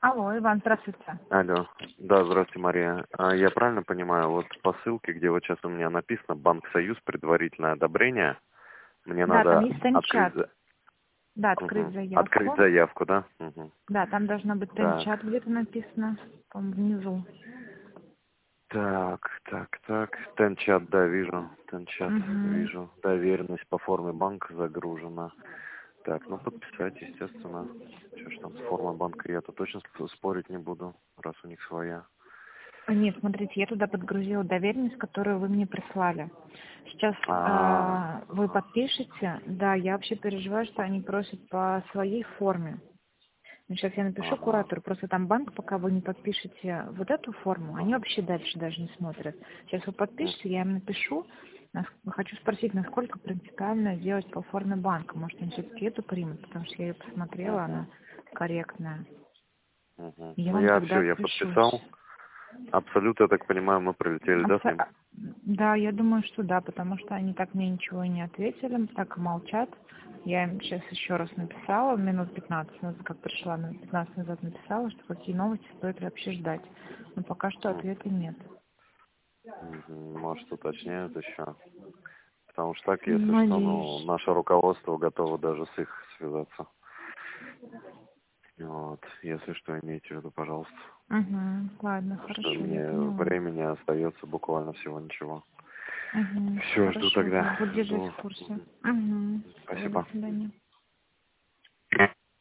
Алло, Иван, здравствуйте. Алло. Да, здравствуйте, Мария. Я правильно понимаю, вот по ссылке, где вот сейчас у меня написано «Банк Союз, предварительное одобрение», мне Да, там надо есть открыть, тенчат. Да, открыть открыть заявку. заявку, да? Мгм. Да, там должно быть Так, тенчат где-то написано, по-моему, внизу. так. Тенчат, да, вижу. Тенчат, Угу. вижу. Доверенность по форме банка загружена. Так, ну подписать, естественно. Что ж там с формой банка, я-то точно спорить не буду, раз у них своя. Нет, смотрите, я туда подгрузила доверенность, которую вы мне прислали. Сейчас вы подпишете. Да, я вообще переживаю, что они просят по своей форме. Ну, сейчас я напишу Ага. куратору, просто там банк, пока вы не подпишете вот эту форму, они вообще дальше даже не смотрят. Сейчас вы подпишете, я им напишу, хочу спросить, насколько принципиально делать по форме банка. Может, они все-таки эту примут, потому что я ее посмотрела, она Мгм. корректная. Мгм. И я Ну вам я тогда все, я отпишусь. подписал. Абсолют, я так понимаю, мы прилетели, да, с ним? Да, я думаю, что да, потому что они так мне ничего и не ответили, так и молчат. Я им сейчас еще раз написала, минут 15 назад, как пришла, минут 15 назад написала, что какие новости стоит вообще ждать. Но пока что ответа нет. Мгм. Может, уточняют еще. Потому что так, если что, ну, Надеюсь. наше руководство готово даже с их связаться. Вот. Если что, имейте в виду, пожалуйста. Угу, ладно, Потому что хорошо, я мне поняла. времени остается буквально всего ничего. Угу, Все, жду хорошо, тогда. буду держать Жду. в курсе. Мгм. Угу, всего, до Спасибо. свидания.